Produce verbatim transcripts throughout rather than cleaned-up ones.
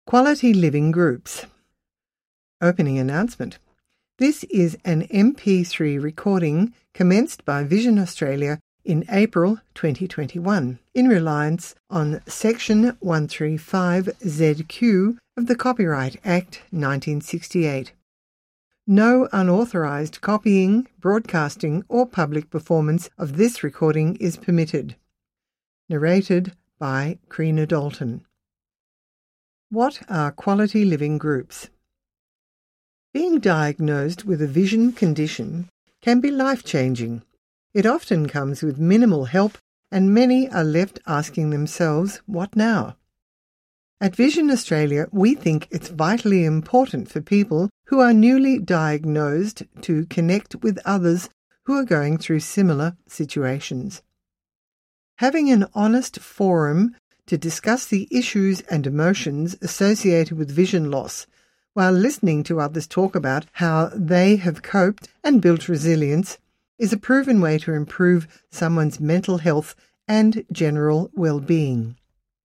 Quality Living Groups. Opening announcement. This is an M P three recording commenced by Vision Australia in April twenty twenty-one in reliance on Section one thirty-five Z Q of the Copyright Act nineteen sixty-eight. No unauthorised copying, broadcasting or public performance of this recording is permitted. Narrated by Creena Dalton. What are quality living groups? Being diagnosed with a vision condition can be life-changing. It often comes with minimal help, and many are left asking themselves, what now? At Vision Australia, we think it's vitally important for people who are newly diagnosed to connect with others who are going through similar situations. Having an honest forum to discuss the issues and emotions associated with vision loss, while listening to others talk about how they have coped and built resilience, is a proven way to improve someone's mental health and general well-being.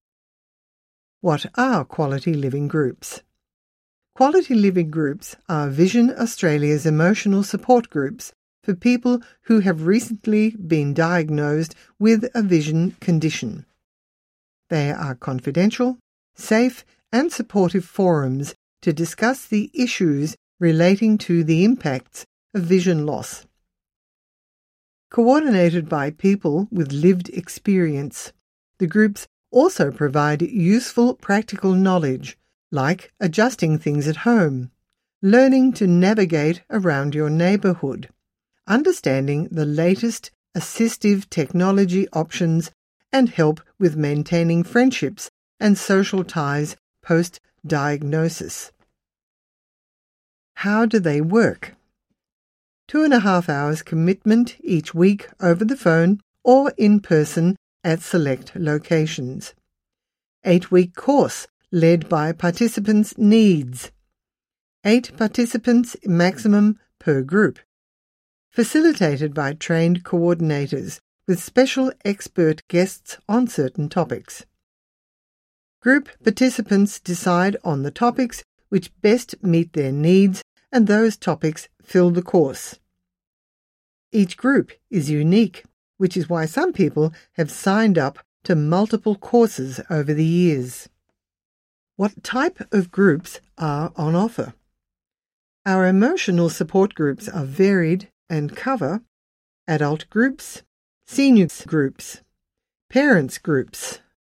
What are quality living groups? Quality living groups are Vision Australia's emotional support groups for people who have recently been diagnosed with a vision condition. They are confidential, safe and supportive forums to discuss the issues relating to the impacts of vision loss. Coordinated by people with lived experience, the groups also provide useful practical knowledge, like adjusting things at home, learning to navigate around your neighbourhood, understanding the latest assistive technology options, and help with maintaining friendships and social ties post-diagnosis. How do they work? Two and a half hours commitment each week over the phone or in person at select locations. Eight-week course led by participants' needs. Eight participants maximum per group. Facilitated by trained coordinators with special expert guests on certain topics. Group participants decide on the topics which best meet their needs, and those topics fill the course. Each group is unique, which is why some people have signed up to multiple courses over the years. What type of groups are on offer? Our emotional support groups are varied and cover adult groups, seniors groups, parents groups,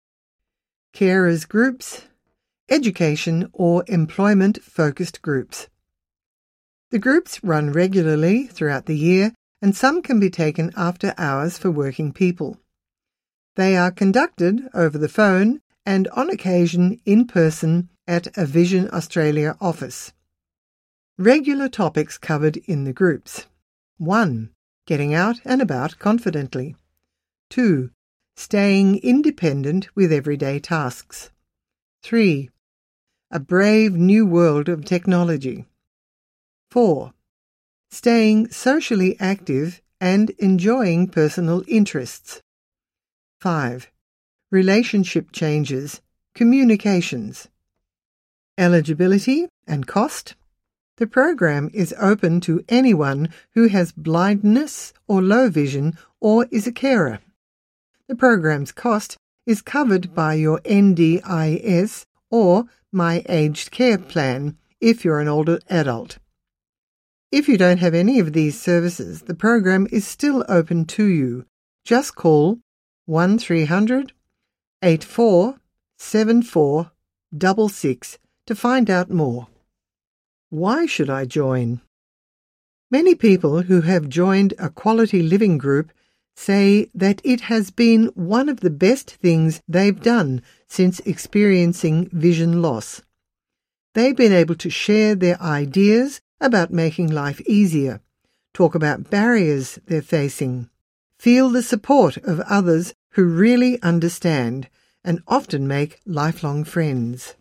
carers groups, education or employment-focused groups. The groups run regularly throughout the year, and some can be taken after hours for working people. They are conducted over the phone and on occasion in person at a Vision Australia office. Regular topics covered in the groups. one. Getting out and about confidently. two. Staying independent with everyday tasks. three. A brave new world of technology. four. Staying socially active and enjoying personal interests. five. Relationship changes, communications. Eligibility and cost. The program is open to anyone who has blindness or low vision or is a carer. The program's cost is covered by your N D I S or My Aged Care Plan if you're an older adult. If you don't have any of these services, the program is still open to you. Just call one three hundred, eight four seven four, six six to find out more. Why should I join? Many people who have joined a quality living group say that it has been one of the best things they've done since experiencing vision loss. They've been able to share their ideas about making life easier, talk about barriers they're facing, feel the support of others who really understand, and often make lifelong friends.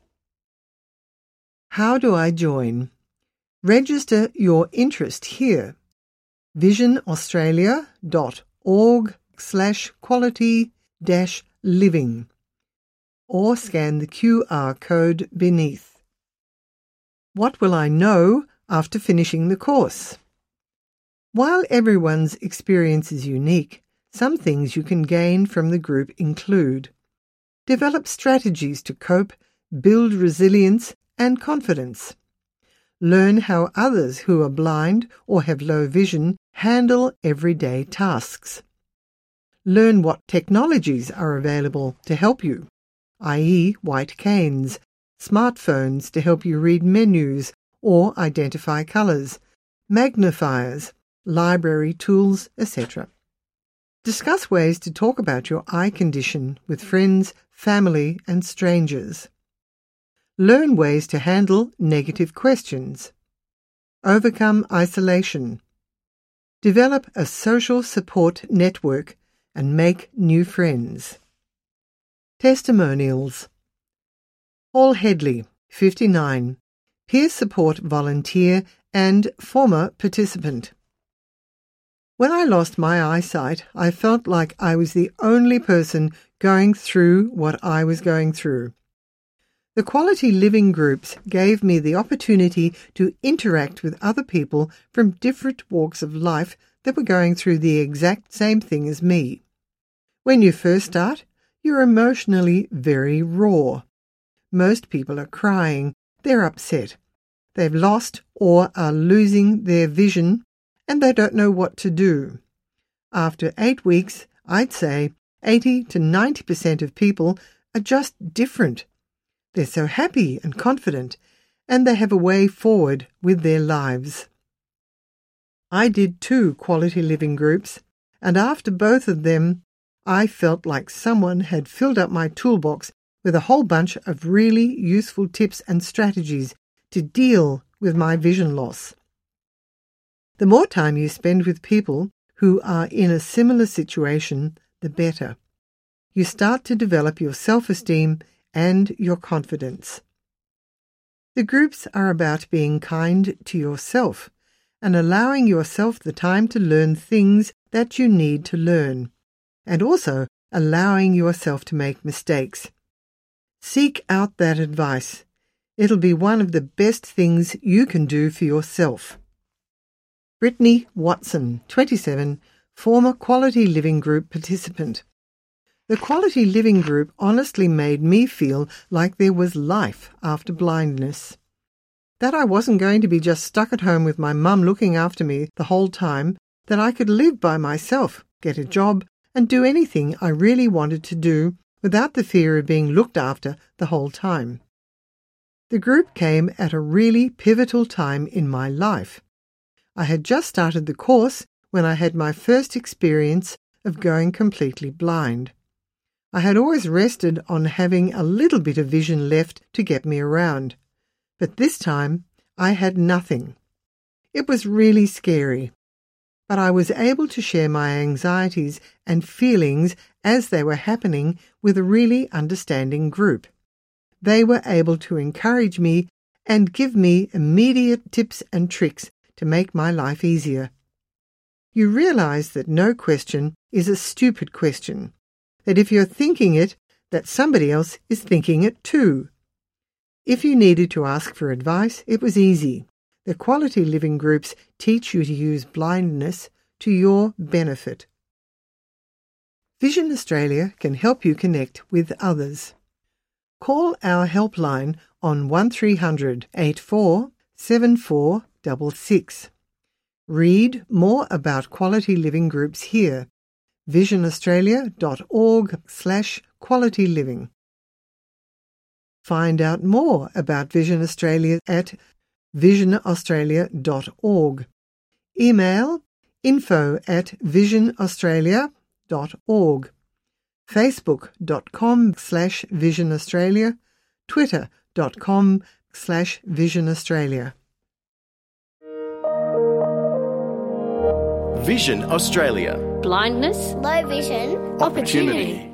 How do I join? Register your interest here. visionaustralia.org slash quality dash living or scan the Q R code beneath. What will I know after finishing the course? While everyone's experience is unique, some things you can gain from the group include: develop strategies to cope, build resilience and confidence. Learn how others who are blind or have low vision handle everyday tasks. Learn what technologies are available to help you, that is white canes, smartphones to help you read menus or identify colours, magnifiers, library tools, et cetera. Discuss ways to talk about your eye condition with friends, family and strangers. Learn ways to handle negative questions. Overcome isolation. Develop a social support network and make new friends. Testimonials. Paul Headley, fifty-nine, peer support volunteer and former participant. When I lost my eyesight, I felt like I was the only person going through what I was going through. The Quality Living groups gave me the opportunity to interact with other people from different walks of life that were going through the exact same thing as me. When you first start, you're emotionally very raw. Most people are crying, they're upset. They've lost or are losing their vision, and they don't know what to do. After eight weeks, I'd say eighty to ninety percent of people are just different. They're so happy and confident, and they have a way forward with their lives. I did two Quality Living groups, and after both of them, I felt like someone had filled up my toolbox with a whole bunch of really useful tips and strategies to deal with my vision loss. The more time you spend with people who are in a similar situation, the better. You start to develop your self-esteem and your confidence. The groups are about being kind to yourself and allowing yourself the time to learn things that you need to learn, and also allowing yourself to make mistakes. Seek out that advice. It'll be one of the best things you can do for yourself. Brittany Watson, twenty-seven, former Quality Living Group participant. The Quality Living Group honestly made me feel like there was life after blindness. That I wasn't going to be just stuck at home with my mum looking after me the whole time, that I could live by myself, get a job, and do anything I really wanted to do without the fear of being looked after the whole time. The group came at a really pivotal time in my life. I had just started the course when I had my first experience of going completely blind. I had always rested on having a little bit of vision left to get me around, but this time I had nothing. It was really scary, but I was able to share my anxieties and feelings as they were happening with a really understanding group. They were able to encourage me and give me immediate tips and tricks to make my life easier. You realize that no question is a stupid question, that if you're thinking it, that somebody else is thinking it too. If you needed to ask for advice, it was easy. The Quality Living groups teach you to use blindness to your benefit. Vision Australia can help you connect with others. Call our helpline on one three hundred, eight four seven four six six. Read more about Quality Living groups here. visionaustralia.org slash quality living. Find out more about Vision Australia at vision australia dot org. Email info at vision australia dot org. Facebook.com slash Vision Australia. Twitter.com slash Vision Australia. Vision Australia. Blindness, low vision, opportunity.